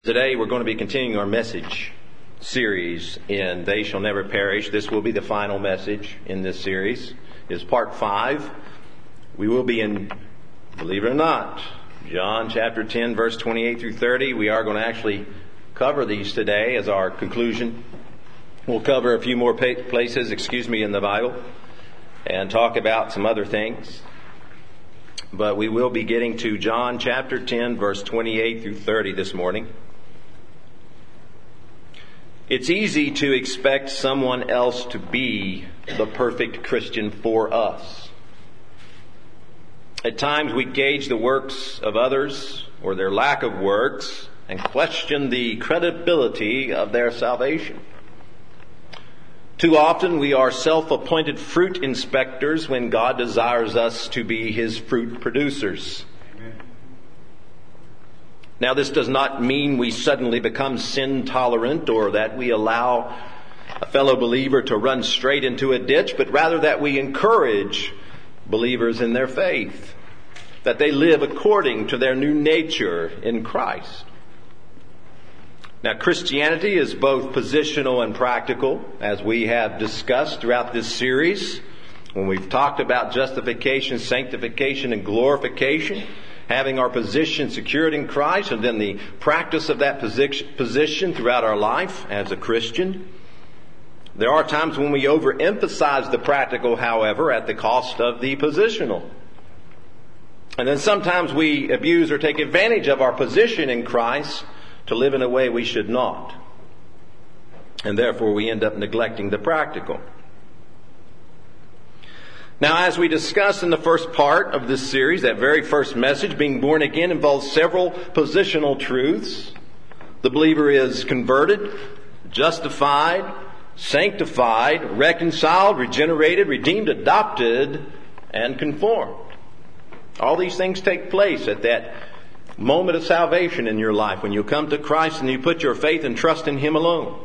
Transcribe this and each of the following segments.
Today we're going to be continuing our message series in They Shall Never Perish. This will be the final message in this series. It's part 5. We will be in, believe it or not, John chapter 10 verse 28 through 30. We are going to actually cover these today as our conclusion. We'll cover a few more places, in the Bible and talk about some other things. But we will be getting to John chapter 10 verse 28 through 30 this morning. It's easy to expect someone else to be the perfect Christian for us. At times we gauge the works of others or their lack of works and question the credibility of their salvation. Too often we are self-appointed fruit inspectors when God desires us to be His fruit producers. Now, this does not mean we suddenly become sin tolerant or that we allow a fellow believer to run straight into a ditch, but rather that we encourage believers in their faith, that they live according to their new nature in Christ. Now, Christianity is both positional and practical, as we have discussed throughout this series, when we've talked about justification, sanctification, and glorification, having our position secured in Christ, and then the practice of that position throughout our life as a Christian. There are times when we overemphasize the practical, however, at the cost of the positional. And then sometimes we abuse or take advantage of our position in Christ to live in a way we should not. And therefore we end up neglecting the practical. Now, as we discussed in the first part of this series, that very first message, being born again, involves several positional truths. The believer is converted, justified, sanctified, reconciled, regenerated, redeemed, adopted, and conformed. All these things take place at that moment of salvation in your life when you come to Christ and you put your faith and trust in Him alone.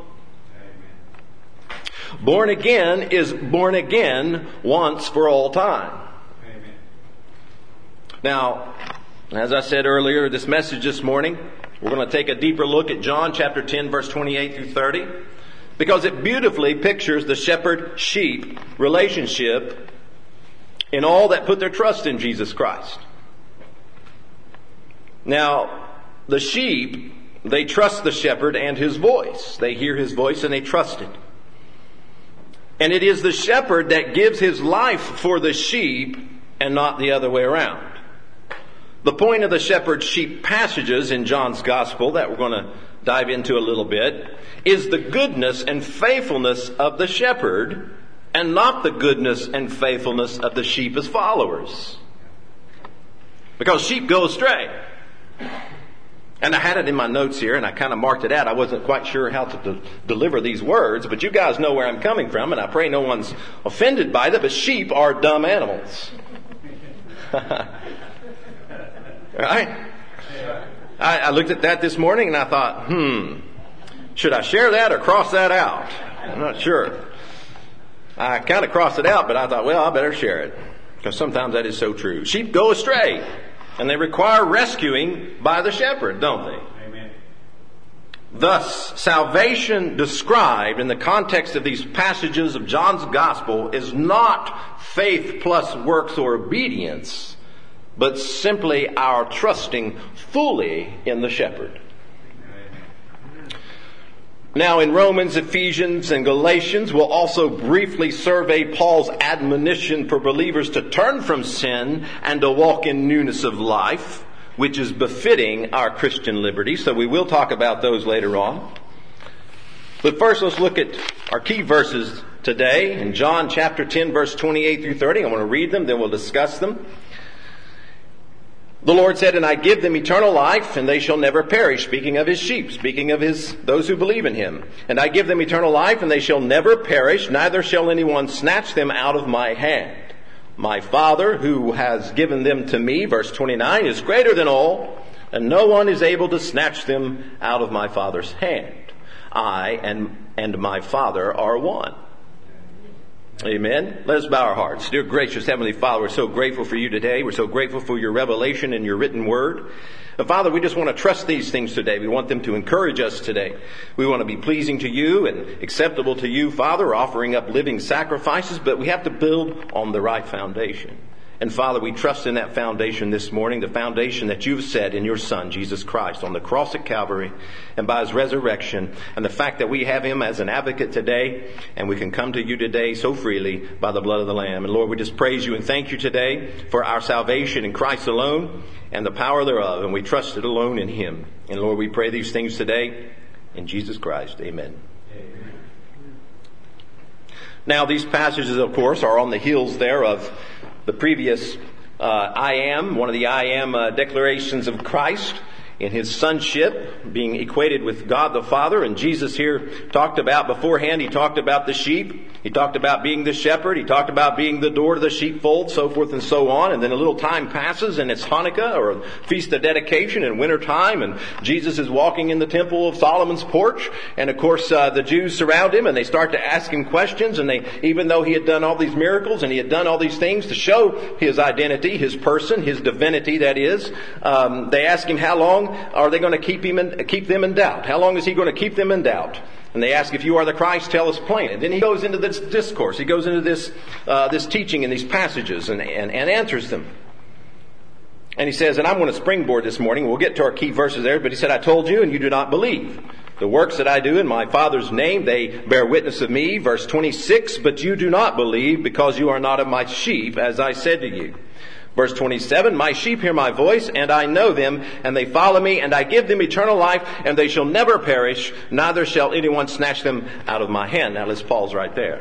Born again is born again once for all time. Amen. Now, as I said earlier, this message this morning, we're going to take a deeper look at John chapter 10, verse 28 through 30, because it beautifully pictures the shepherd-sheep relationship in all that put their trust in Jesus Christ. Now, the sheep, they trust the shepherd and His voice. They hear His voice and they trust it. And it is the shepherd that gives his life for the sheep and not the other way around. The point of the shepherd-sheep passages in John's gospel that we're going to dive into a little bit is the goodness and faithfulness of the shepherd and not the goodness and faithfulness of the sheep as followers. Because sheep go astray. And I had it in my notes here, and I kind of marked it out. I wasn't quite sure how to deliver these words, but you guys know where I'm coming from, and I pray no one's offended by that, but sheep are dumb animals. Right? I looked at that this morning, and I thought, should I share that or cross that out? I'm not sure. I kind of crossed it out, but I thought, well, I better share it, because sometimes that is so true. Sheep go astray. And they require rescuing by the shepherd, don't they? Amen. Thus, salvation described in the context of these passages of John's gospel is not faith plus works or obedience, but simply our trusting fully in the shepherd. Now, in Romans, Ephesians, and Galatians, we'll also briefly survey Paul's admonition for believers to turn from sin and to walk in newness of life, which is befitting our Christian liberty. So we will talk about those later on. But first, let's look at our key verses today in John chapter 10, verse 28 through 30. I want to read them, then we'll discuss them. The Lord said, "And I give them eternal life, and they shall never perish," speaking of His sheep, speaking of those who believe in Him. "And I give them eternal life, and they shall never perish, neither shall anyone snatch them out of my hand. My Father, who has given them to me," verse 29, "is greater than all, and no one is able to snatch them out of my Father's hand. I and my Father are one." Amen. Let us bow our hearts. Dear gracious Heavenly Father, we're so grateful for you today. We're so grateful for your revelation and your written word. But Father, we just want to trust these things today. We want them to encourage us today. We want to be pleasing to you and acceptable to you, Father, offering up living sacrifices, but we have to build on the right foundation. And Father, we trust in that foundation this morning, the foundation that you've set in your Son, Jesus Christ, on the cross at Calvary and by his resurrection, and the fact that we have him as an advocate today, and we can come to you today so freely by the blood of the Lamb. And Lord, we just praise you and thank you today for our salvation in Christ alone and the power thereof, and we trust it alone in him. And Lord, we pray these things today in Jesus Christ. Amen. Amen. Now, these passages, of course, are on the heels there of the previous I am, one of the I am declarations of Christ in his sonship, being equated with God the Father. And Jesus here talked about beforehand, he talked about the sheep. He talked about being the shepherd. He talked about being the door to the sheepfold, so forth and so on. And then a little time passes and it's Hanukkah, or Feast of Dedication in winter time. And Jesus is walking in the temple of Solomon's porch. And of course, the Jews surround him and they start to ask him questions. And even though he had done all these miracles and he had done all these things to show his identity, his person, his divinity, that is, they ask him how long are they going to keep them in doubt? How long is he going to keep them in doubt? And they ask, if you are the Christ, tell us plain. And then he goes into this discourse. He goes into this teaching in these passages and answers them. And he says, and I'm going to springboard this morning. We'll get to our key verses there. But he said, I told you and you do not believe. The works that I do in my Father's name, they bear witness of me. Verse 26, but you do not believe because you are not of my sheep, as I said to you. Verse 27, my sheep hear my voice, and I know them, and they follow me, and I give them eternal life, and they shall never perish, neither shall anyone snatch them out of my hand. Now let's pause right there.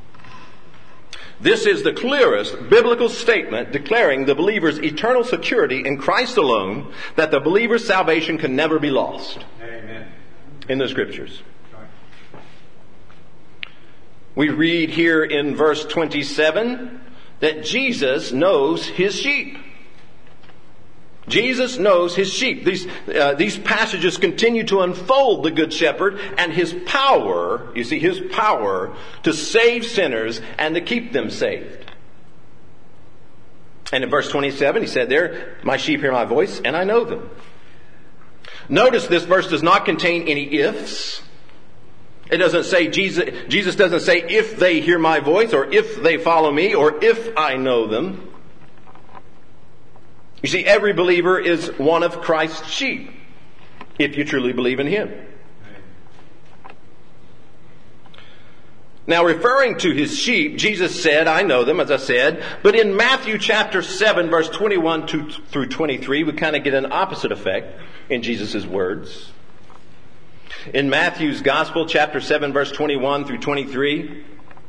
This is the clearest biblical statement declaring the believer's eternal security in Christ alone, that the believer's salvation can never be lost. Amen. In the Scriptures. We read here in verse 27 that Jesus knows his sheep. Jesus knows his sheep. These passages continue to unfold the Good Shepherd and his power, you see, his power to save sinners and to keep them saved. And in verse 27, he said there, my sheep hear my voice and I know them. Notice this verse does not contain any ifs. It doesn't say, Jesus doesn't say, if they hear my voice, or if they follow me, or if I know them. You see, every believer is one of Christ's sheep, if you truly believe in him. Now, referring to his sheep, Jesus said, I know them, as I said. But in Matthew chapter 7, verse 21 through 23, we kind of get an opposite effect in Jesus' words. In Matthew's Gospel, chapter 7, verse 21 through 23,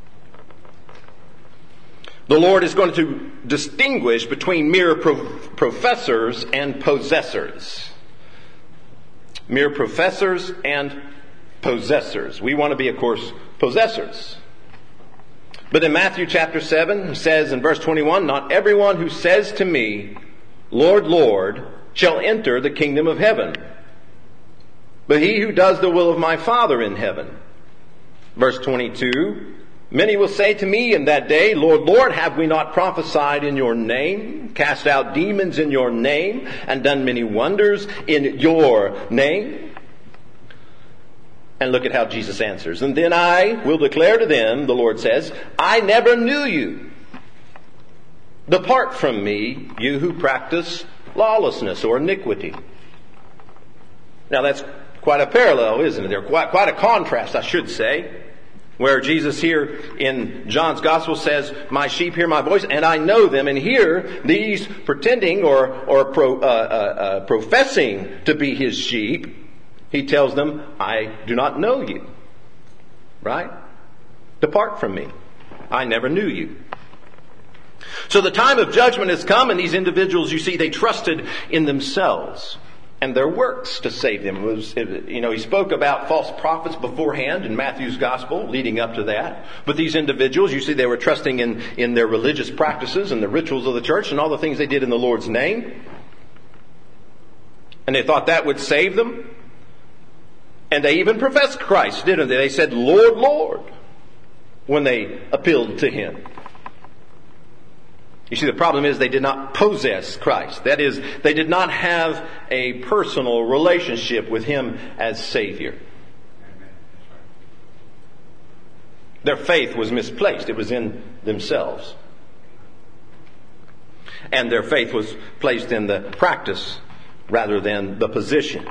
the Lord is going to distinguish between mere professors and possessors. Mere professors and possessors. We want to be, of course, possessors. But in Matthew chapter 7, it says in verse 21, not everyone who says to me, Lord, Lord, shall enter the kingdom of heaven, but he who does the will of my Father in heaven. Verse 22, many will say to me in that day, Lord, Lord, have we not prophesied in your name, cast out demons in your name, and done many wonders in your name? And look at how Jesus answers. And then I will declare to them, the Lord says, I never knew you. Depart from me, you who practice lawlessness or iniquity. Now that's quite a parallel, isn't it? There quite a contrast, I should say, where Jesus here in John's Gospel says, my sheep hear my voice and I know them. And here, these pretending or professing to be his sheep, he tells them, I do not know you. Right? Depart from me. I never knew you. So the time of judgment has come, and these individuals, you see, they trusted in themselves and their works to save them. He spoke about false prophets beforehand in Matthew's Gospel, leading up to that. But these individuals, you see, they were trusting in their religious practices and the rituals of the church and all the things they did in the Lord's name. And they thought that would save them. And they even professed Christ, didn't they? They said, Lord, Lord. when they appealed to Him. You see, the problem is they did not possess Christ. That is, they did not have a personal relationship with Him as Savior. Their faith was misplaced. It was in themselves. And their faith was placed in the practice rather than the position.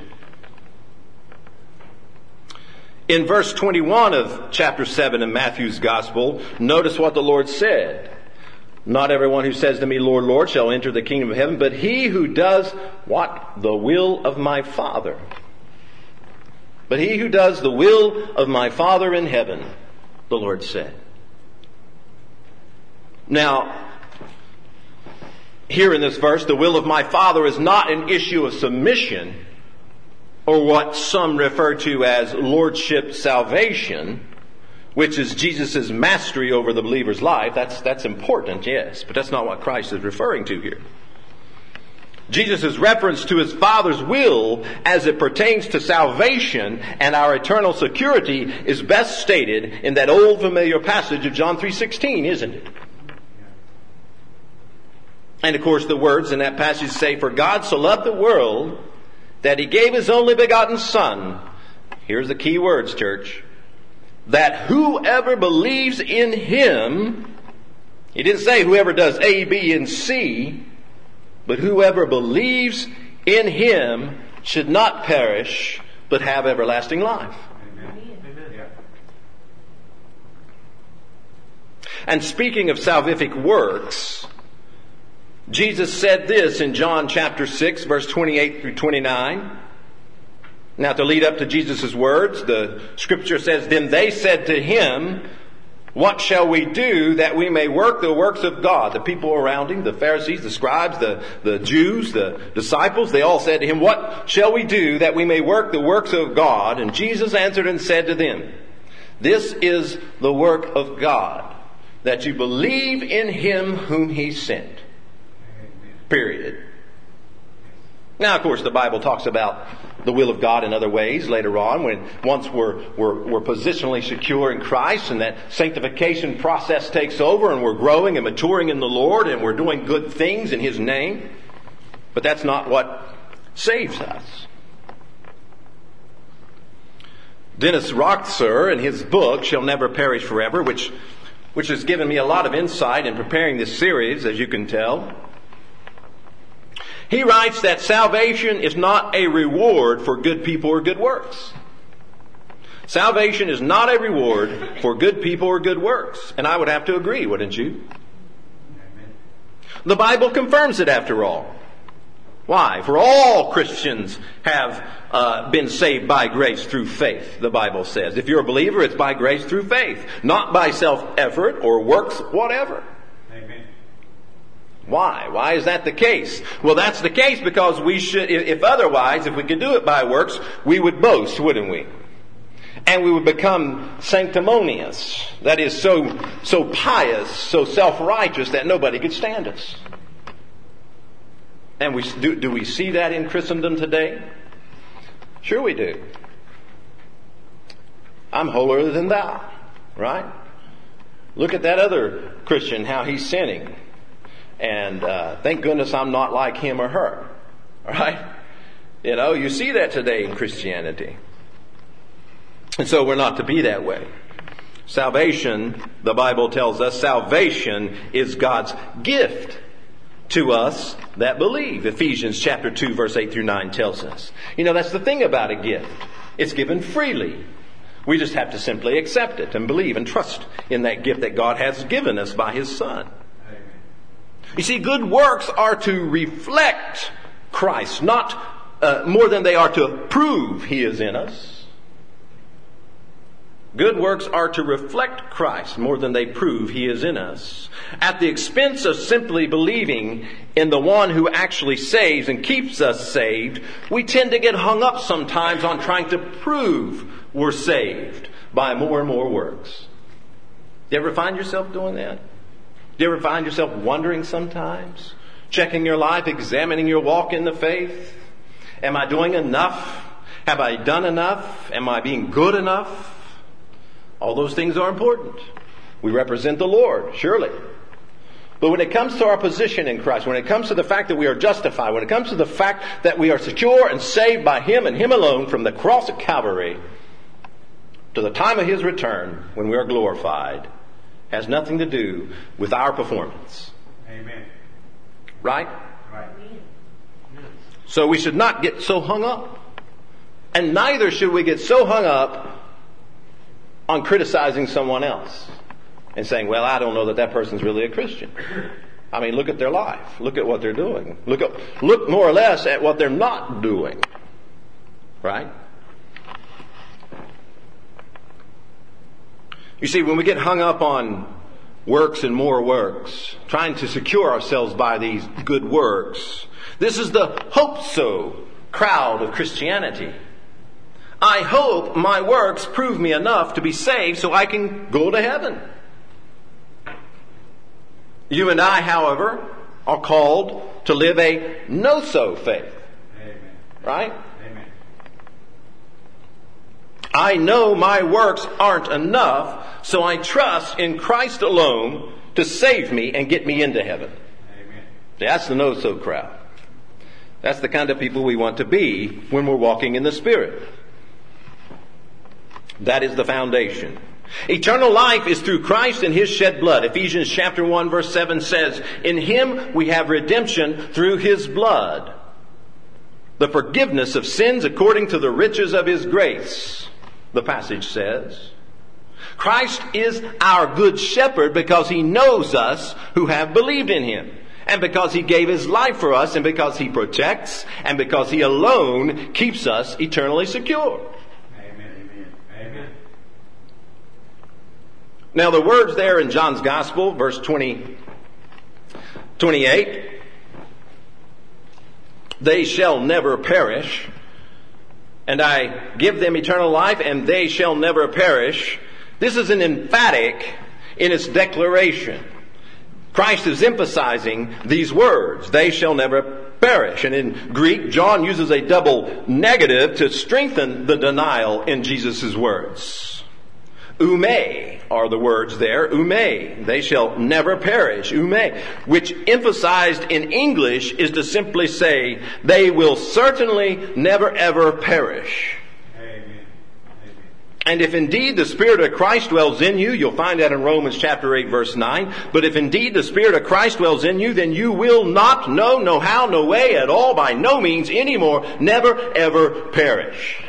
In verse 21 of chapter 7 in Matthew's Gospel, notice what the Lord said. Not everyone who says to me, Lord, Lord, shall enter the kingdom of heaven, but he who does what? The will of my Father. But he who does the will of my Father in heaven, the Lord said. Now, here in this verse, the will of my Father is not an issue of submission, or what some refer to as lordship salvation, which is Jesus' mastery over the believer's life. That's important, yes, but that's not what Christ is referring to here. Jesus' reference to His Father's will as it pertains to salvation and our eternal security is best stated in that old familiar passage of John 3:16, isn't it? And of course the words in that passage say, for God so loved the world that He gave His only begotten Son. Here's the key words, church. That whoever believes in Him, He didn't say whoever does A, B, and C, but whoever believes in Him should not perish, but have everlasting life. Amen. And speaking of salvific works, Jesus said this in John chapter 6, verse 28 through 29. Now, to lead up to Jesus' words, the Scripture says, then they said to Him, what shall we do that we may work the works of God? The people around Him, the Pharisees, the scribes, the Jews, the disciples, they all said to Him, what shall we do that we may work the works of God? And Jesus answered and said to them, this is the work of God, that you believe in Him whom He sent. Period. Now, of course, the Bible talks about the will of God in other ways later on, when once we're positionally secure in Christ and that sanctification process takes over and we're growing and maturing in the Lord and we're doing good things in His name. But that's not what saves us. Dennis Roxer, in his book, Shall Never Perish Forever, which has given me a lot of insight in preparing this series, as you can tell. He writes that salvation is not a reward for good people or good works. Salvation is not a reward for good people or good works. And I would have to agree, wouldn't you? The Bible confirms it after all. Why? For all Christians have been saved by grace through faith, the Bible says. If you're a believer, it's by grace through faith, not by self-effort or works whatever. Amen. Why? Why is that the case? Well, that's the case because we should, if otherwise, if we could do it by works, we would boast, wouldn't we? And we would become sanctimonious. That is, so pious, so self-righteous that nobody could stand us. And do we see that in Christendom today? Sure we do. I'm holier than thou, right? Look at that other Christian, how he's sinning. And thank goodness I'm not like him or her. Right? You know, you see that today in Christianity. And so we're not to be that way. Salvation, the Bible tells us, salvation is God's gift to us that believe. Ephesians chapter 2 verse 8 through 9 tells us. You know, that's the thing about a gift. It's given freely. We just have to simply accept it and believe and trust in that gift that God has given us by His Son. You see, good works are to reflect Christ, not more than they are to prove He is in us. Good works are to reflect Christ more than they prove He is in us. At the expense of simply believing in the one who actually saves and keeps us saved, we tend to get hung up sometimes on trying to prove we're saved by more and more works. Do you ever find yourself doing that? Do you ever find yourself wondering sometimes? Checking your life, examining your walk in the faith? Am I doing enough? Have I done enough? Am I being good enough? All those things are important. We represent the Lord, surely. But when it comes to our position in Christ, when it comes to the fact that we are justified, when it comes to the fact that we are secure and saved by Him and Him alone from the cross at Calvary to the time of His return when we are glorified, has nothing to do with our performance. Amen. Right? Right. So we should not get so hung up. And neither should we get so hung up on criticizing someone else and saying, well, I don't know that person's really a Christian. I mean, look at their life. Look at what they're doing. Look more or less at what they're not doing. Right? You see, when we get hung up on works and more works, trying to secure ourselves by these good works, this is the hope-so crowd of Christianity. I hope my works prove me enough to be saved so I can go to heaven. You and I, however, are called to live a no-so faith. Amen. Right? Amen. I know my works aren't enough, so I trust in Christ alone to save me and get me into heaven. Amen. That's the no-so crowd. That's the kind of people we want to be when we're walking in the Spirit. That is the foundation. Eternal life is through Christ and His shed blood. Ephesians chapter 1 verse 7 says, in Him we have redemption through His blood, the forgiveness of sins according to the riches of His grace, the passage says. Christ is our good shepherd because He knows us who have believed in Him, and because He gave His life for us, and because He protects, and because He alone keeps us eternally secure. Now the words there in John's Gospel, verse 28, they shall never perish, and I give them eternal life, and they shall never perish. This is an emphatic in its declaration. Christ is emphasizing these words, they shall never perish. And in Greek, John uses a double negative to strengthen the denial in Jesus' words. Ume are the words there. Ume. They shall never perish. Ume. Which emphasized in English is to simply say, they will certainly never ever perish. Amen. Amen. And if indeed the Spirit of Christ dwells in you, you'll find that in Romans chapter 8 verse 9. But if indeed the Spirit of Christ dwells in you, then you will not, no how, no way at all, by no means anymore, never ever perish.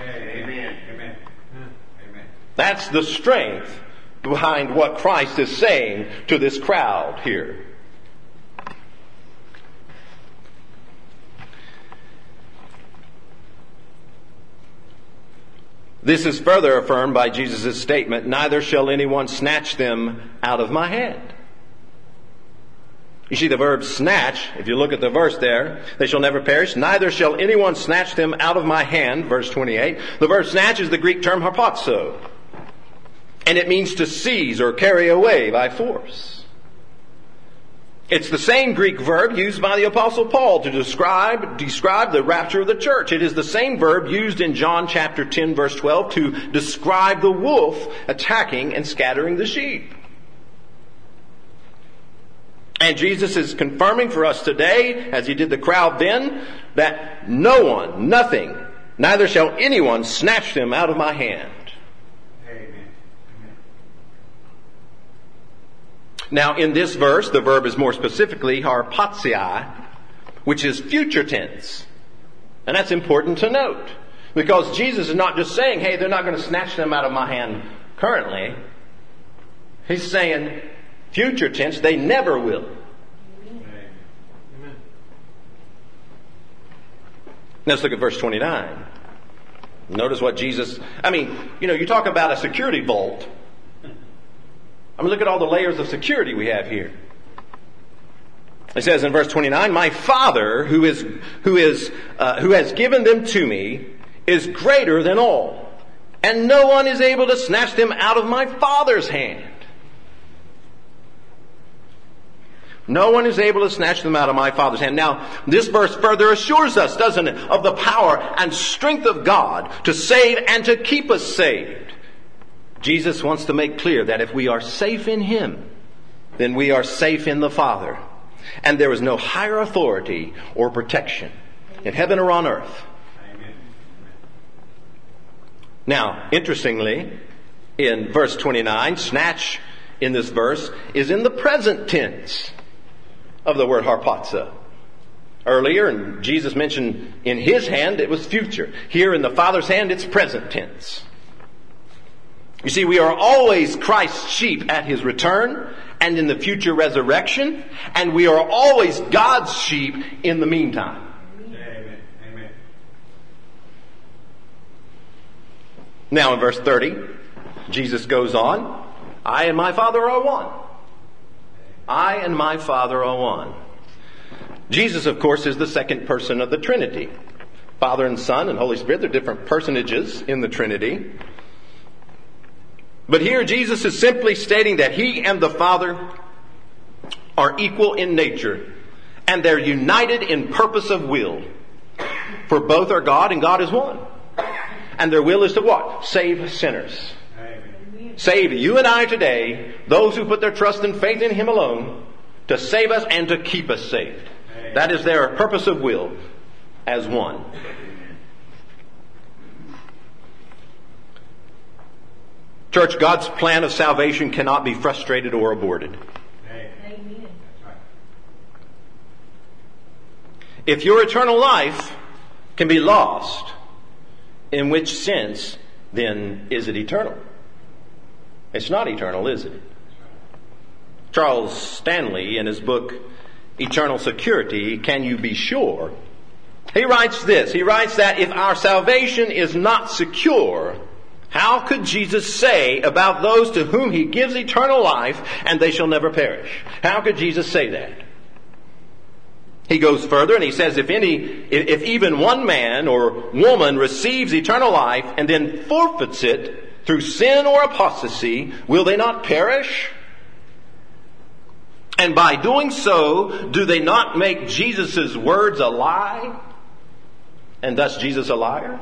That's the strength behind what Christ is saying to this crowd here. This is further affirmed by Jesus' statement, neither shall anyone snatch them out of my hand. You see the verb snatch, if you look at the verse there, they shall never perish, neither shall anyone snatch them out of my hand, verse 28. The verb snatch is the Greek term harpazo. And it means to seize or carry away by force. It's the same Greek verb used by the Apostle Paul to describe the rapture of the church. It is the same verb used in John chapter 10 verse 12 to describe the wolf attacking and scattering the sheep. And Jesus is confirming for us today, as He did the crowd then, that no one, nothing, neither shall anyone snatch them out of my hand. Now, in this verse, the verb is more specifically harpatzia, which is future tense. And that's important to note. Because Jesus is not just saying, hey, they're not going to snatch them out of my hand currently. He's saying, future tense, they never will. Amen. Let's look at verse 29. Notice what Jesus... you talk about a security vault. Look at all the layers of security we have here. It says in verse 29, my Father who has given them to me is greater than all, and no one is able to snatch them out of my Father's hand. No one is able to snatch them out of my Father's hand. Now, this verse further assures us, doesn't it, of the power and strength of God to save and to keep us saved. Jesus wants to make clear that if we are safe in Him, then we are safe in the Father. And there is no higher authority or protection in heaven or on earth. Now, interestingly, in verse 29, snatch in this verse is in the present tense of the word harpazo. Earlier, and Jesus mentioned in His hand, it was future. Here in the Father's hand, it's present tense. You see, we are always Christ's sheep at His return and in the future resurrection, and we are always God's sheep in the meantime. Amen. Amen. Now in verse 30, Jesus goes on, I and my Father are one. I and my Father are one. Jesus, of course, is the second person of the Trinity. Father and Son and Holy Spirit, they're different personages in the Trinity. But here Jesus is simply stating that He and the Father are equal in nature, and they're united in purpose of will. For both are God and God is one. And their will is to what? Save sinners. Amen. Save you and I today, those who put their trust and faith in Him alone, to save us and to keep us saved. Amen. That is their purpose of will as one. Church, God's plan of salvation cannot be frustrated or aborted. Amen. If your eternal life can be lost, in which sense, then, is it eternal? It's not eternal, is it? Charles Stanley, in his book, Eternal Security, Can You Be Sure? He writes this. He writes that if our salvation is not secure, how could Jesus say about those to whom He gives eternal life and they shall never perish? How could Jesus say that? He goes further and he says, if even one man or woman receives eternal life and then forfeits it through sin or apostasy, will they not perish? And by doing so, do they not make Jesus' words a lie? And thus Jesus a liar?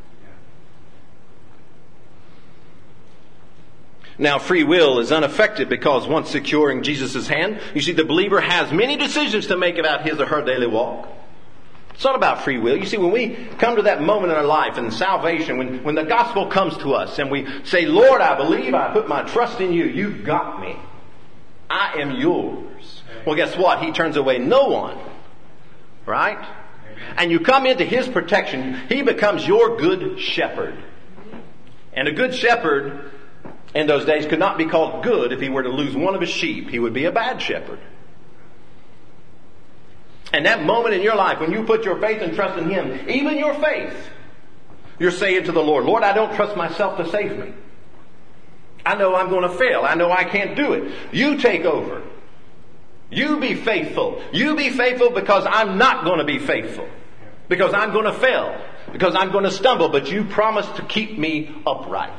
Now, free will is unaffected because once securing Jesus' hand, you see, the believer has many decisions to make about his or her daily walk. It's not about free will. You see, when we come to that moment in our life in salvation, when the gospel comes to us and we say, Lord, I believe, I put my trust in you, you've got me. I am yours. Well, guess what? He turns away no one. Right? And you come into His protection. He becomes your good shepherd. And a good shepherd in those days could not be called good if he were to lose one of his sheep. He would be a bad shepherd. And that moment in your life when you put your faith and trust in Him, even your faith, you're saying to the Lord, Lord, I don't trust myself to save me. I know I'm going to fail. I know I can't do it. You take over. You be faithful. You be faithful because I'm not going to be faithful. Because I'm going to fail. Because I'm going to stumble. But you promise to keep me upright.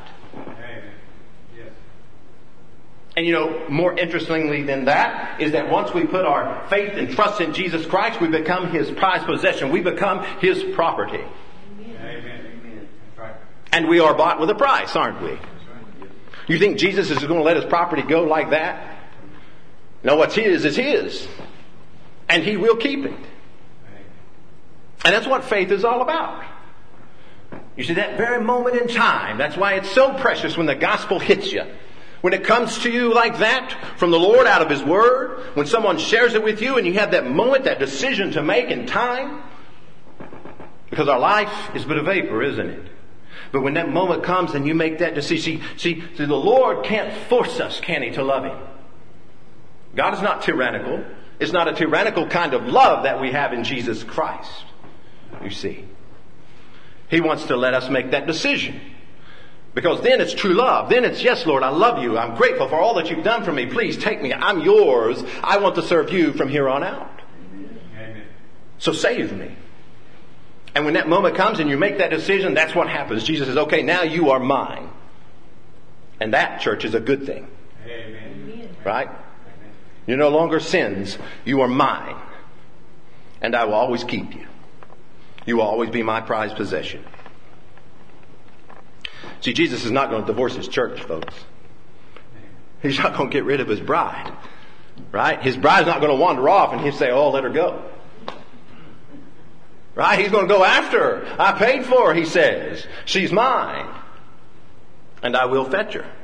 And you know, more interestingly than that is that once we put our faith and trust in Jesus Christ, we become His prized possession. We become His property. Amen. And we are bought with a price, aren't we? You think Jesus is going to let His property go like that? No, what's His is His. And He will keep it. And that's what faith is all about. You see, that very moment in time, that's why it's so precious when the gospel hits you. When it comes to you like that, from the Lord out of His Word, when someone shares it with you and you have that moment, that decision to make in time, because our life is but a vapor, isn't it? But when that moment comes and you make that decision, see, the Lord can't force us, can He, to love Him? God is not tyrannical. It's not a tyrannical kind of love that we have in Jesus Christ, you see. He wants to let us make that decision. Because then it's true love. Then it's, yes, Lord, I love you. I'm grateful for all that you've done for me. Please take me. I'm yours. I want to serve you from here on out. Amen. So save me. And when that moment comes and you make that decision, that's what happens. Jesus says, okay, now you are mine. And that, church, is a good thing. Amen. Right? You're no longer sins. You are mine. And I will always keep you. You will always be my prized possession. See, Jesus is not going to divorce his church, folks. He's not going to get rid of his bride. Right? His bride's not going to wander off and he'll say, oh, let her go. Right? He's going to go after her. I paid for her, he says. She's mine. And I will fetch her.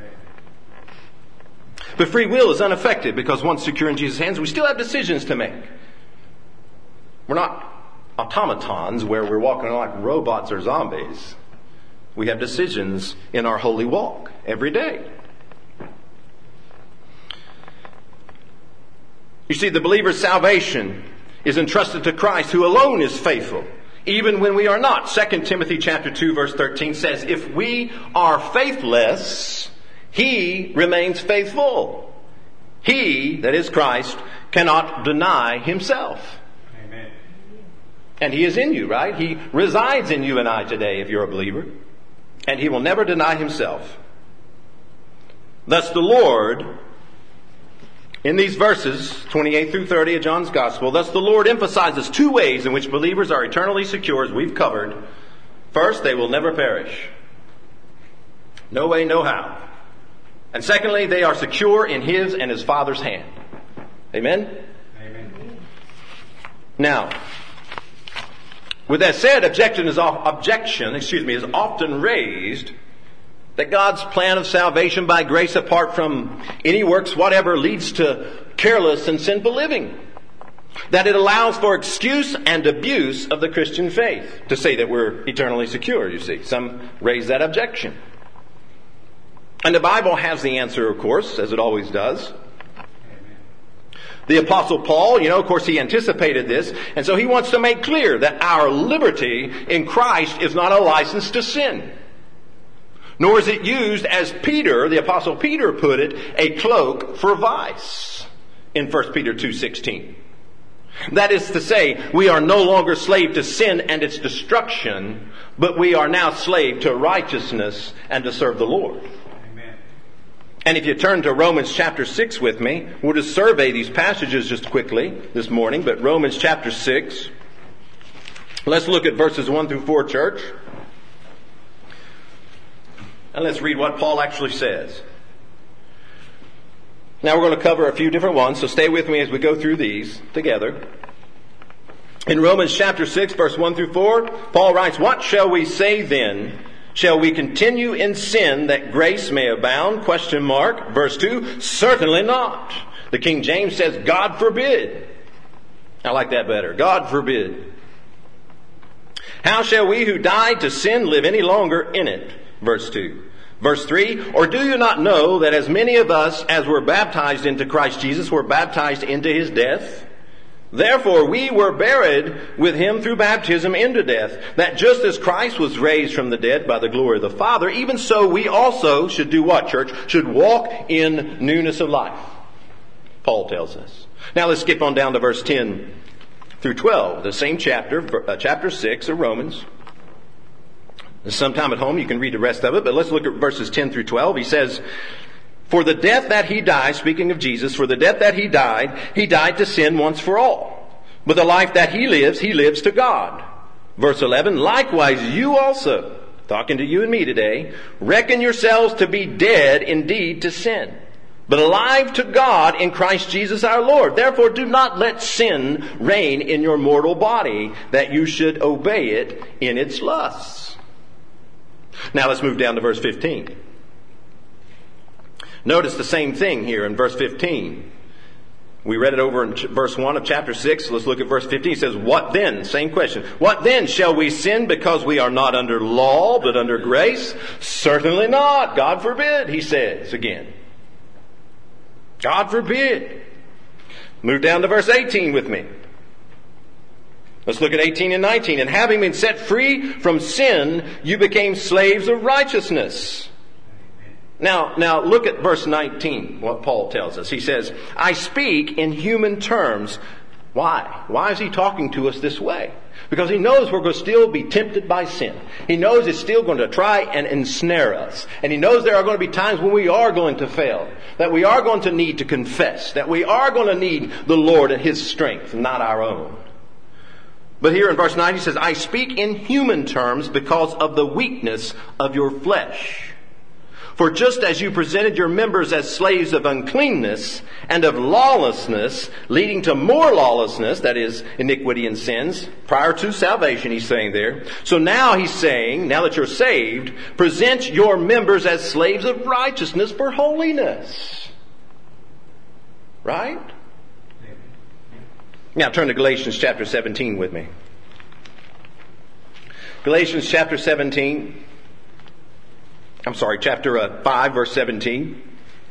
But free will is unaffected because once secure in Jesus' hands, we still have decisions to make. We're not automatons where we're walking like robots or zombies. We have decisions in our holy walk every day. You see, the believer's salvation is entrusted to Christ, who alone is faithful, even when we are not. 2 Timothy chapter 2, verse 13 says, if we are faithless, he remains faithful. He, that is Christ, cannot deny himself. Amen. And he is in you, right? He resides in you and I today if you're a believer. And he will never deny himself. Thus the Lord, in these verses, 28 through 30 of John's Gospel, thus the Lord emphasizes two ways in which believers are eternally secure, as we've covered. First, they will never perish. No way, no how. And secondly, they are secure in his and his Father's hand. Amen? Amen. Now, with that said, objection is often raised that God's plan of salvation by grace apart from any works whatever leads to careless and sinful living. That it allows for excuse and abuse of the Christian faith to say that we're eternally secure, you see. Some raise that objection. And the Bible has the answer, of course, as it always does. The Apostle Paul, of course, he anticipated this, and so he wants to make clear that our liberty in Christ is not a license to sin. Nor is it used, as Peter, the Apostle Peter put it, a cloak for vice in 1 Peter 2:16. That is to say, we are no longer slave to sin and its destruction, but we are now slave to righteousness and to serve the Lord. And if you turn to Romans chapter 6 with me, we'll just survey these passages just quickly this morning. But Romans chapter 6, let's look at verses 1 through 4, church. And let's read what Paul actually says. Now we're going to cover a few different ones, so stay with me as we go through these together. In Romans chapter 6, verse 1 through 4, Paul writes, what shall we say then? Shall we continue in sin that grace may abound? ? Verse 2, certainly not. The King James says, God forbid. I like that better. God forbid. How shall we who died to sin live any longer in it? Verse 2. Verse 3, or do you not know that as many of us as were baptized into Christ Jesus were baptized into his death? Therefore we were buried with him through baptism into death, that just as Christ was raised from the dead by the glory of the Father, even so we also should do what, church? Should walk in newness of life. Paul tells us. Now let's skip on down to verse 10 through 12, the same chapter, chapter 6 of Romans. Sometime at home you can read the rest of it, but let's look at verses 10 through 12. He says, for the death that he died, speaking of Jesus, for the death that he died to sin once for all. But the life that he lives to God. Verse 11, likewise you also, talking to you and me today, reckon yourselves to be dead indeed to sin, but alive to God in Christ Jesus our Lord. Therefore do not let sin reign in your mortal body, that you should obey it in its lusts. Now let's move down to verse 15. Notice the same thing here in verse 15. We read it over in verse 1 of chapter 6. Let's look at verse 15. It says, what then? Same question. What then? Shall we sin because we are not under law, but under grace? Certainly not. God forbid, he says again. God forbid. Move down to verse 18 with me. Let's look at 18 and 19. And having been set free from sin, you became slaves of righteousness. Now look at verse 19, what Paul tells us. He says, I speak in human terms. Why? Why is he talking to us this way? Because he knows we're going to still be tempted by sin. He knows it's still going to try and ensnare us. And he knows there are going to be times when we are going to fail. That we are going to need to confess. That we are going to need the Lord and his strength, not our own. But here in verse 9 he says, I speak in human terms because of the weakness of your flesh. For just as you presented your members as slaves of uncleanness and of lawlessness, leading to more lawlessness, that is, iniquity and sins, prior to salvation, he's saying there. So now he's saying, now that you're saved, present your members as slaves of righteousness for holiness. Right? Now turn to Galatians chapter 17 with me. Galatians chapter 17. Chapter 5, verse 17.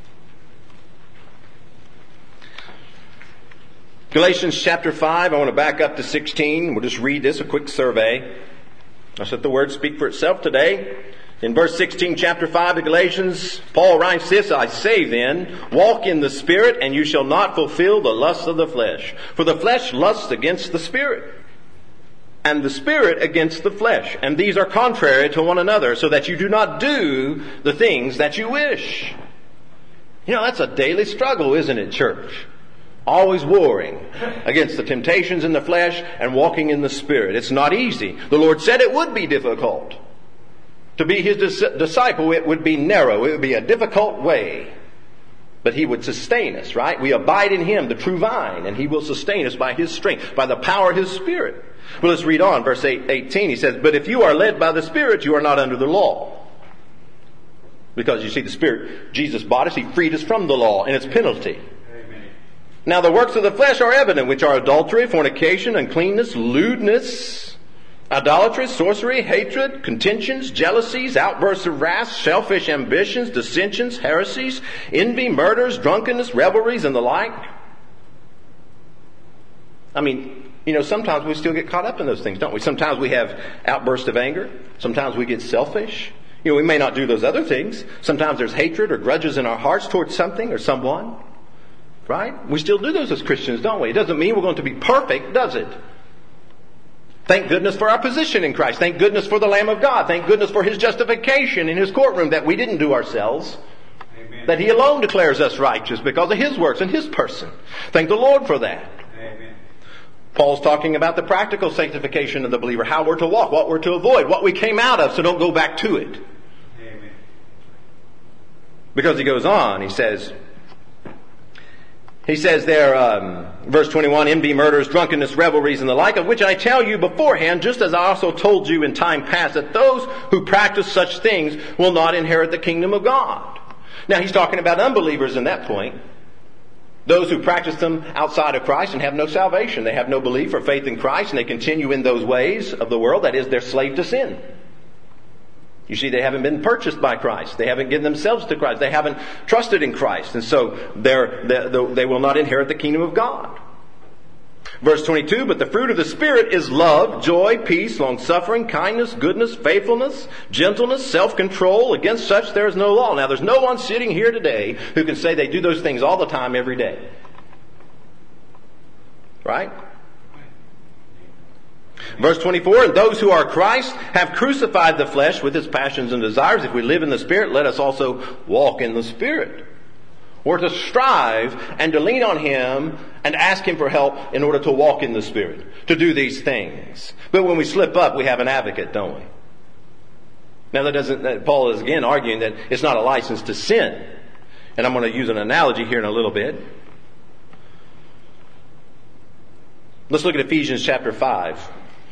Galatians chapter 5, I want to back up to 16. We'll just read this, a quick survey. I'll let the word speak for itself today. In verse 16, chapter 5 of Galatians, Paul writes this, I say then, walk in the Spirit, and you shall not fulfill the lusts of the flesh. For the flesh lusts against the Spirit, and the Spirit against the flesh. And these are contrary to one another, so that you do not do the things that you wish. You know, that's a daily struggle, isn't it, church? Always warring against the temptations in the flesh and walking in the Spirit. It's not easy. The Lord said it would be difficult. To be His disciple, it would be narrow. It would be a difficult way. But He would sustain us, right? We abide in Him, the true vine, and He will sustain us by His strength, by the power of His Spirit. Well, let's read on. Verse 18, he says, but if you are led by the Spirit, you are not under the law. Because you see, the Spirit, Jesus bought us. He freed us from the law and its penalty. Amen. Now the works of the flesh are evident, which are adultery, fornication, uncleanness, lewdness, idolatry, sorcery, hatred, contentions, jealousies, outbursts of wrath, selfish ambitions, dissensions, heresies, envy, murders, drunkenness, revelries, and the like. I mean, you know, sometimes we still get caught up in those things, don't we? Sometimes we have outbursts of anger. Sometimes we get selfish. You know, we may not do those other things. Sometimes there's hatred or grudges in our hearts towards something or someone. Right? We still do those as Christians, don't we? It doesn't mean we're going to be perfect, does it? Thank goodness for our position in Christ. Thank goodness for the Lamb of God. Thank goodness for His justification in His courtroom that we didn't do ourselves. Amen. That He alone declares us righteous because of His works and His person. Thank the Lord for that. Amen. Paul's talking about the practical sanctification of the believer, how we're to walk, what we're to avoid, what we came out of, so don't go back to it. Amen. Because he goes on, he says there, verse 21, envy, murders, drunkenness, revelries, and the like, of which I tell you beforehand, just as I also told you in time past, that those who practice such things will not inherit the kingdom of God. Now he's talking about unbelievers in that point. Those who practice them outside of Christ and have no salvation. They have no belief or faith in Christ, and they continue in those ways of the world. That is, they're slave to sin. You see, they haven't been purchased by Christ. They haven't given themselves to Christ. They haven't trusted in Christ. And so they will not inherit the kingdom of God. Verse 22, but the fruit of the Spirit is love, joy, peace, long-suffering, kindness, goodness, faithfulness, gentleness, self-control. Against such there is no law. Now, there's no one sitting here today who can say they do those things all the time, every day. Right? Verse 24, and those who are Christ have crucified the flesh with its passions and desires. If we live in the Spirit, let us also walk in the Spirit. We're to strive and to lean on Him and ask Him for help in order to walk in the Spirit, to do these things. But when we slip up, we have an advocate, don't we? Now Paul is again arguing that it's not a license to sin. And I'm going to use an analogy here in a little bit. Let's look at Ephesians chapter 5.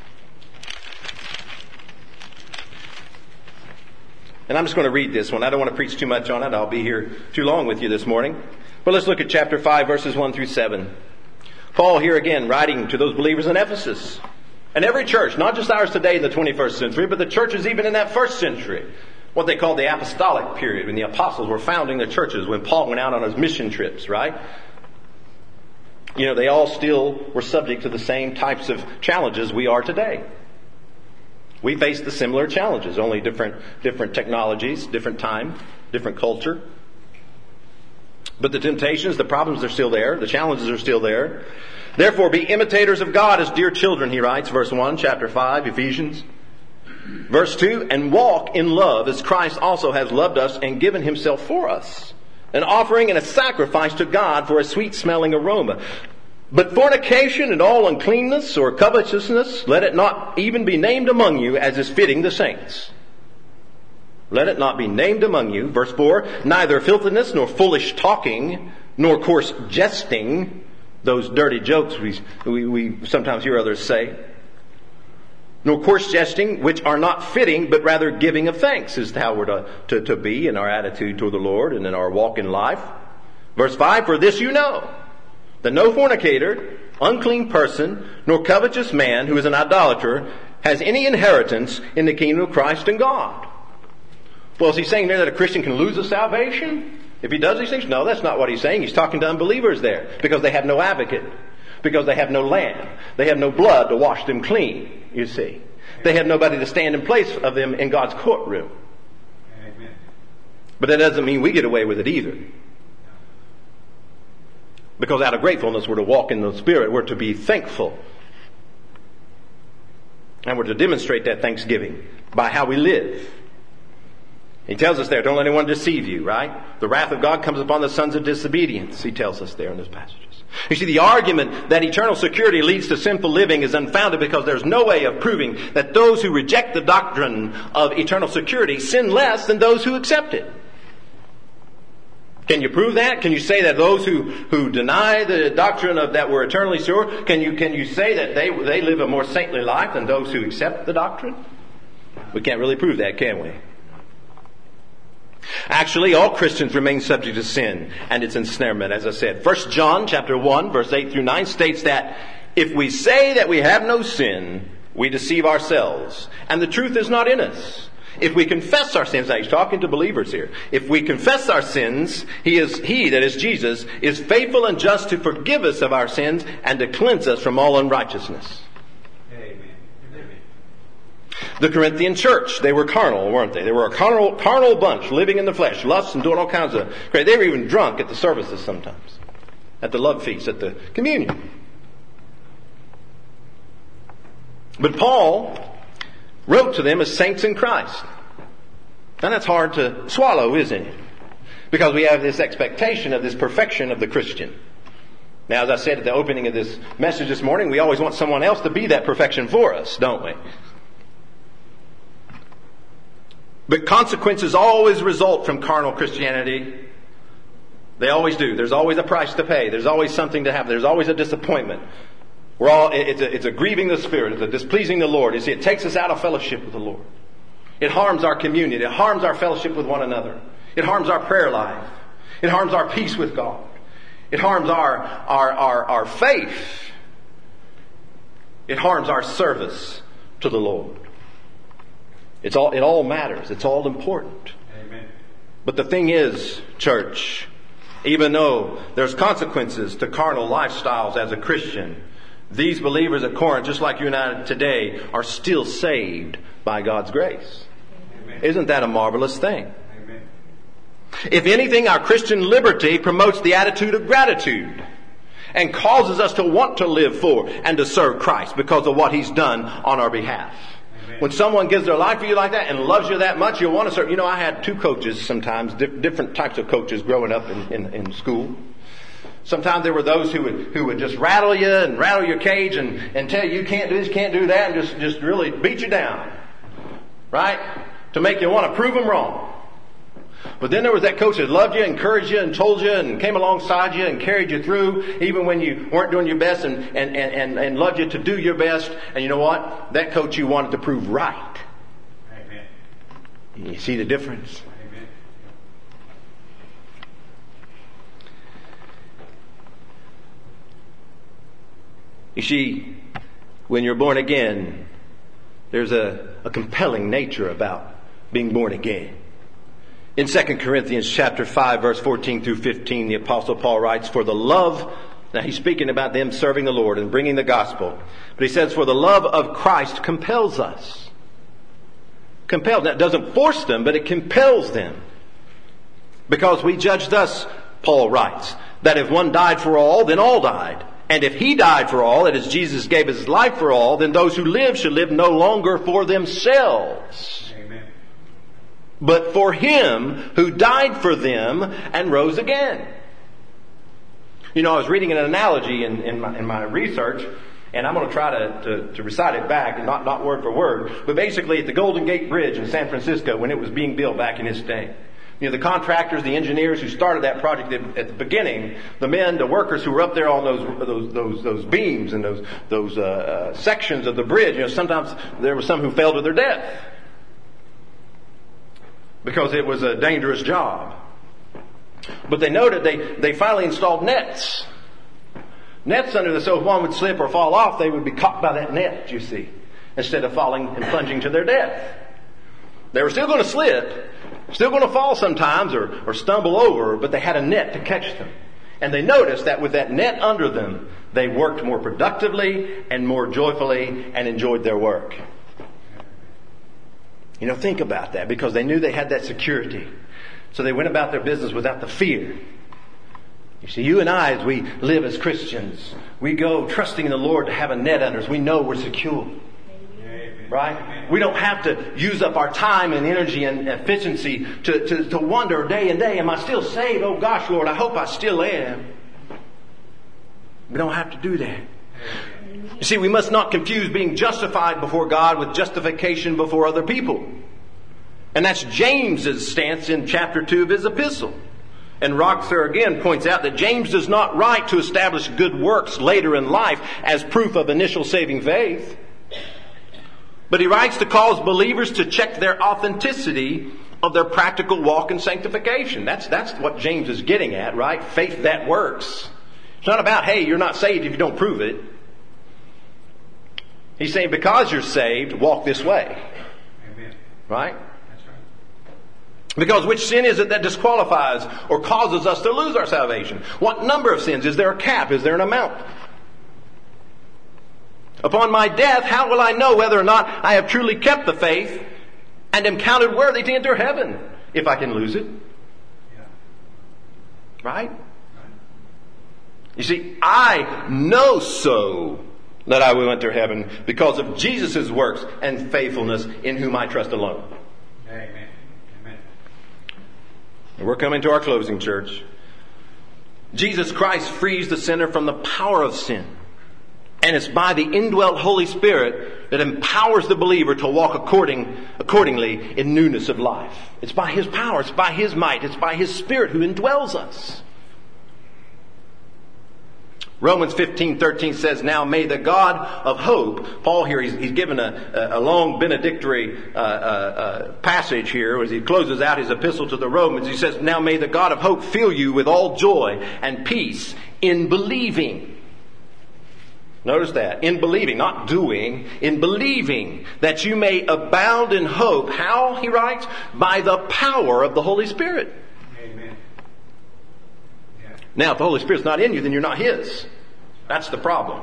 And I'm just going to read this one. I don't want to preach too much on it. I'll be here too long with you this morning. But let's look at chapter 5, verses 1 through 7. Paul here again writing to those believers in Ephesus. And every church, not just ours today in the 21st century, but the churches even in that first century. What they called the apostolic period, when the apostles were founding the churches, when Paul went out on his mission trips, right? You know, they all still were subject to the same types of challenges we are today. We face the similar challenges, only different technologies, different time, different culture. But the temptations, the problems are still there. The challenges are still there. Therefore, be imitators of God as dear children, he writes, verse 1, chapter 5, Ephesians. Verse 2, and walk in love as Christ also has loved us and given Himself for us, an offering and a sacrifice to God for a sweet-smelling aroma. But fornication and all uncleanness or covetousness, let it not even be named among you as is fitting the saints. Let it not be named among you. Verse 4, neither filthiness, nor foolish talking, nor coarse jesting, those dirty jokes we sometimes hear others say, nor coarse jesting, which are not fitting, but rather giving of thanks, is how we're to be in our attitude toward the Lord and in our walk in life. Verse 5, for this you know, that no fornicator, unclean person, nor covetous man who is an idolater has any inheritance in the kingdom of Christ and God. Well, is he saying there that a Christian can lose his salvation if he does these things? No, that's not what he's saying. He's talking to unbelievers there because they have no advocate, because they have no lamb. They have no blood to wash them clean, you see. They have nobody to stand in place of them in God's courtroom. Amen. But that doesn't mean we get away with it either. Because out of gratefulness, we're to walk in the Spirit. We're to be thankful. And we're to demonstrate that thanksgiving by how we live. He tells us there, don't let anyone deceive you, right? The wrath of God comes upon the sons of disobedience, he tells us there in those passages. You see, the argument that eternal security leads to sinful living is unfounded because there's no way of proving that those who reject the doctrine of eternal security sin less than those who accept it. Can you prove that? Can you say that those who deny the doctrine of that we're eternally sure, can you say that they live a more saintly life than those who accept the doctrine? We can't really prove that, can we? Actually, all Christians remain subject to sin and its ensnarement, as I said. 1 John chapter 1, verse 8 through 9 states that if we say that we have no sin, we deceive ourselves, and the truth is not in us. If we confess our sins, now he's talking to believers here. If we confess our sins, he, that is Jesus, is faithful and just to forgive us of our sins and to cleanse us from all unrighteousness. Amen. The Corinthian church, they were carnal, weren't they? They were a carnal bunch, living in the flesh, lusts and doing all kinds of crazy. They were even drunk at the services sometimes, at the love feast, at the communion. But Paul wrote to them as saints in Christ. And that's hard to swallow, isn't it? Because we have this expectation of this perfection of the Christian. Now, as I said at the opening of this message this morning, we always want someone else to be that perfection for us, don't we? But consequences always result from carnal Christianity. They always do. There's always a price to pay. There's always something to happen. There's always a disappointment. It's a grieving the Spirit. It's a displeasing the Lord. You see, it takes us out of fellowship with the Lord. It harms our community. It harms our fellowship with one another. It harms our prayer life. It harms our peace with God. It harms our faith. It harms our service to the Lord. It all matters. It's all important. Amen. But the thing is, church, even though there's consequences to carnal lifestyles as a Christian, these believers at Corinth, just like you and I today, are still saved by God's grace. Amen. Isn't that a marvelous thing? Amen. If anything, our Christian liberty promotes the attitude of gratitude and causes us to want to live for and to serve Christ because of what He's done on our behalf. Amen. When someone gives their life for you like that and loves you that much, you'll want to serve. You know, I had two coaches sometimes, different types of coaches growing up in school. Sometimes there were those who would just rattle you and rattle your cage and tell you can't do this, can't do that, and just really beat you down. Right? To make you want to prove them wrong. But then there was that coach that loved you, encouraged you, and told you, and came alongside you, and carried you through, even when you weren't doing your best, and loved you to do your best. And you know what? That coach you wanted to prove right. Amen. You see the difference? Amen. You see, when you're born again, there's a compelling nature about being born again. In 2 Corinthians chapter 5, verse 14 through 15, the Apostle Paul writes, for the love, now he's speaking about them serving the Lord and bringing the gospel, but he says, for the love of Christ compels us. Compels. That doesn't force them, but it compels them. Because we judge thus, Paul writes, that if one died for all, then all died. And if He died for all, that is, Jesus gave His life for all, then those who live should live no longer for themselves, Amen. but for Him who died for them and rose again. You know, I was reading an analogy in my research, and I'm going to try to recite it back, and not word for word, but basically at the Golden Gate Bridge in San Francisco when it was being built back in its day. You know, the contractors, the engineers who started that project at the beginning, the workers who were up there on those beams and those sections of the bridge, you know, sometimes there were some who fell to their death because it was a dangerous job. But they noted they finally installed nets. Nets under so if one would slip or fall off, they would be caught by that net, you see, instead of falling and plunging to their death. They were still going to slip, still going to fall sometimes or stumble over, but they had a net to catch them. And they noticed that with that net under them, they worked more productively and more joyfully and enjoyed their work. You know, think about that, because they knew they had that security. So they went about their business without the fear. You see, you and I, as we live as Christians, we go trusting in the Lord to have a net under us. We know we're secure. Right? We don't have to use up our time and energy and efficiency to wonder day and day, am I still saved? Oh gosh, Lord, I hope I still am. We don't have to do that. You see, we must not confuse being justified before God with justification before other people. And that's James's stance in chapter 2 of his epistle. And Roxer again points out that James does not write to establish good works later in life as proof of initial saving faith. But he writes to cause believers to check their authenticity of their practical walk in sanctification. That's what James is getting at, right? Faith that works. It's not about, hey, you're not saved if you don't prove it. He's saying because you're saved, walk this way. Amen. Right? That's right. Because which sin is it that disqualifies or causes us to lose our salvation? What number of sins? Is there a cap? Is there an amount? Upon my death, how will I know whether or not I have truly kept the faith and am counted worthy to enter heaven if I can lose it? Yeah. Right? You see, I know so that I will enter heaven because of Jesus' works and faithfulness in whom I trust alone. Amen. Amen. And we're coming to our closing, church. Jesus Christ frees the sinner from the power of sin. And it's by the indwelt Holy Spirit that empowers the believer to walk accordingly in newness of life. It's by His power, it's by His might, it's by His Spirit who indwells us. Romans 15:13 says, now may the God of hope, Paul here, he's given a long benedictory passage here as he closes out his epistle to the Romans. He says, now may the God of hope fill you with all joy and peace in believing. Notice that. In believing, not doing. In believing that you may abound in hope. How, he writes? By the power of the Holy Spirit. Amen. Yeah. Now, if the Holy Spirit's not in you, then you're not His. That's the problem.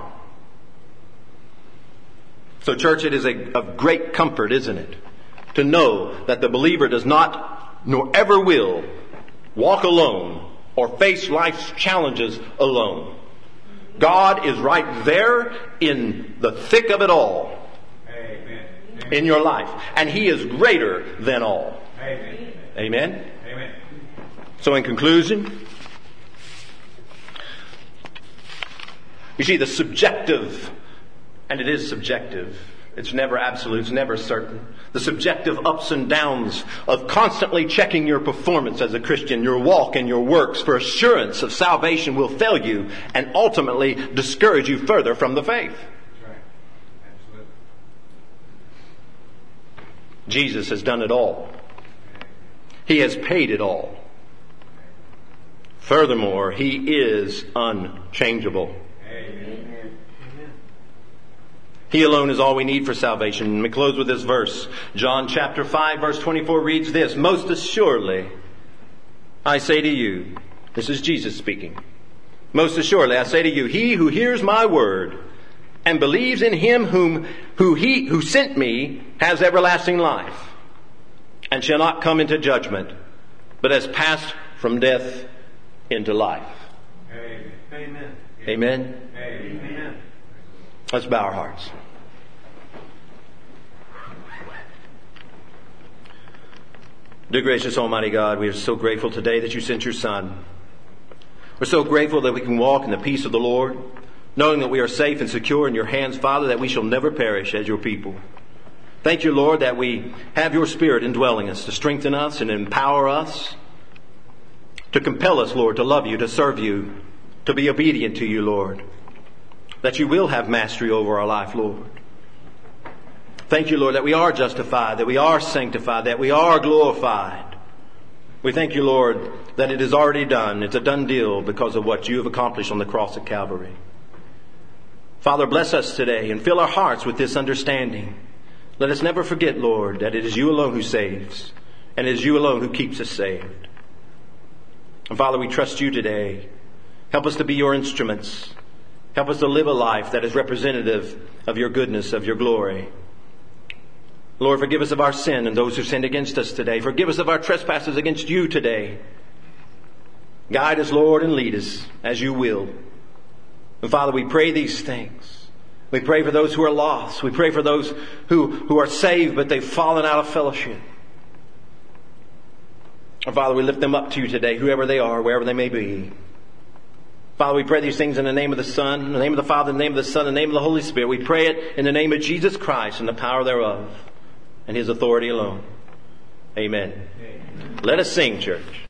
So, church, it is of great comfort, isn't it? To know that the believer does not, nor ever will, walk alone or face life's challenges alone. God is right there in the thick of it all. Amen. In your life. And He is greater than all. Amen. Amen? Amen. So in conclusion, you see the subjective, and it is subjective, it's never absolute, it's never certain. The subjective ups and downs of constantly checking your performance as a Christian, your walk and your works for assurance of salvation will fail you and ultimately discourage you further from the faith. That's right. Absolutely. Jesus has done it all. He has paid it all. Furthermore, He is unchangeable. Amen. He alone is all we need for salvation. And we close with this verse. John chapter 5 verse 24 reads this. Most assuredly, I say to you, this is Jesus speaking. Most assuredly, I say to you, he who hears my word and believes in Him who sent me has everlasting life and shall not come into judgment, but has passed from death into life. Amen. Amen. Amen. Let's bow our hearts. Dear gracious Almighty God, we are so grateful today that You sent Your Son. We're so grateful that we can walk in the peace of the Lord, knowing that we are safe and secure in your hands, Father, that we shall never perish as your people. Thank you, Lord, that we have your Spirit indwelling us to strengthen us and empower us, to compel us, Lord, to love you, to serve you, to be obedient to you, Lord, that you will have mastery over our life, Lord. Thank you, Lord, that we are justified, that we are sanctified, that we are glorified. We thank you, Lord, that it is already done. It's a done deal because of what you have accomplished on the cross of Calvary. Father, bless us today and fill our hearts with this understanding. Let us never forget, Lord, that it is you alone who saves, and it is you alone who keeps us saved. And Father, we trust you today. Help us to be your instruments. Help us to live a life that is representative of your goodness, of your glory. Lord, forgive us of our sin and those who sinned against us today. Forgive us of our trespasses against you today. Guide us, Lord, and lead us as you will. And Father, we pray these things. We pray for those who are lost. We pray for those who are saved, but they've fallen out of fellowship. And Father, we lift them up to you today, whoever they are, wherever they may be. Father, we pray these things in the name of the Son, in the name of the Father, in the name of the Son, in the name of the Holy Spirit. We pray it in the name of Jesus Christ and the power thereof and his authority alone. Amen. Let us sing, church.